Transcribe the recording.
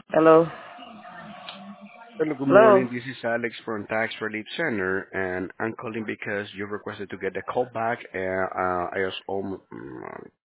Hello? Hello, good Hello? morning. This is Alex from Tax Relief Center, and I'm calling because you requested to get a call back. I was